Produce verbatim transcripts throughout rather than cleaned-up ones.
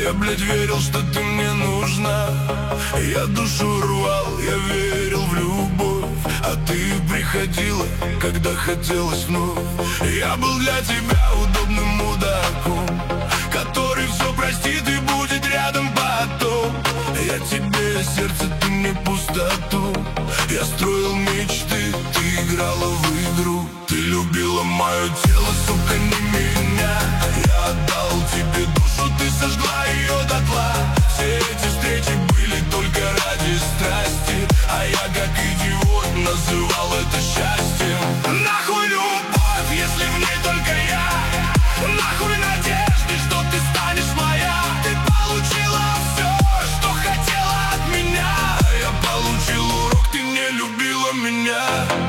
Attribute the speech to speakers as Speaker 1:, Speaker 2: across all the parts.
Speaker 1: Я, блядь, верил, что ты мне нужна. Я душу рвал, я верил в любовь, а ты приходила, когда хотелось вновь. Я был для тебя удобным мудаком, который все простит и будет рядом потом. Я тебе сердце, ты мне пустоту. Я строил мечты, ты играла в игру. Ты любила мое тело, сука, не меня. Я отдал тебе душу, ты сожгла ее дотла. Все эти встречи были только ради страсти, а я как идиот называл это счастьем. Нахуй любовь, если в ней только я. Нахуй надежды, что ты станешь моя. Ты получила все, что хотела от меня. Я получил урок, ты не любила меня.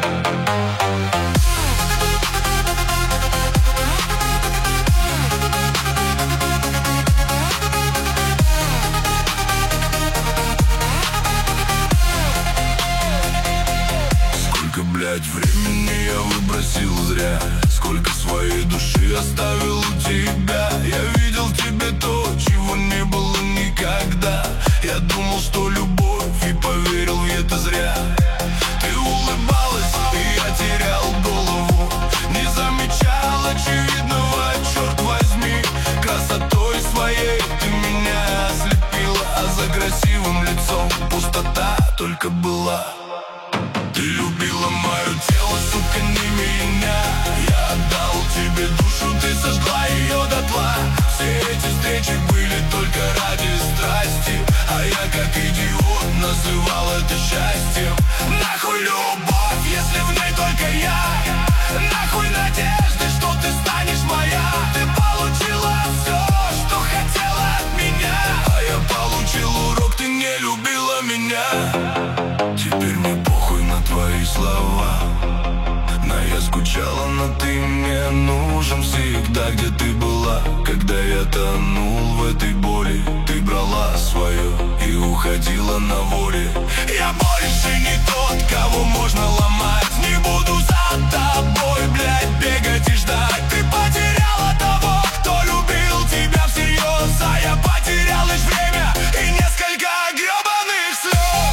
Speaker 1: Блять, времени я выбросил зря. Сколько своей души оставил у тебя. Я видел в тебе то, чего не было никогда. Я думал, что любовь, и поверил в это зря. Ты улыбалась, и я терял голову. Не замечал очевидного, черт возьми. Красотой своей ты меня ослепила, а за красивым лицом пустота только была. Ты любила мое тело, сука, не меня. Я отдал тебе душу, ты сожгла ее дотла. Все эти встречи были только ради страсти, а я как идиот называл это счастьем. Нахуй любовь, если в ней только я. Нахуй надежды, что ты станешь моя. Ты получила все, что хотела от меня, а я получил урок, ты не любила меня. Теперь мне похуй на твои слова, но я скучала, но ты мне нужен всегда. Где ты была, когда я тонул в этой боли? Ты брала свое и уходила на воле. Я больше не тот, кого можно ломать. Не буду за тобой, блядь, бегать и ждать. Ты потеряла того, кто любил тебя всерьез, а я потерял лишь время и несколько гребаных слез.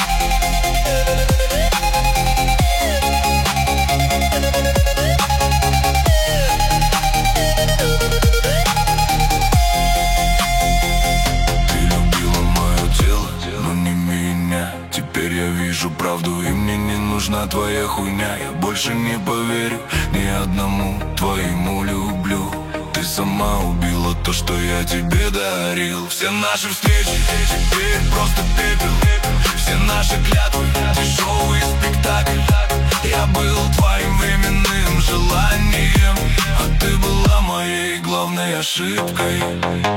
Speaker 1: Теперь я вижу правду, и мне не нужна твоя хуйня. Я больше не поверю ни одному твоему люблю. Ты сама убила то, что я тебе дарил. Все наши встречи теперь просто пепел. Все наши клятвы дешевый спектакль. Я был твоим временным желанием, а ты была моей главной ошибкой.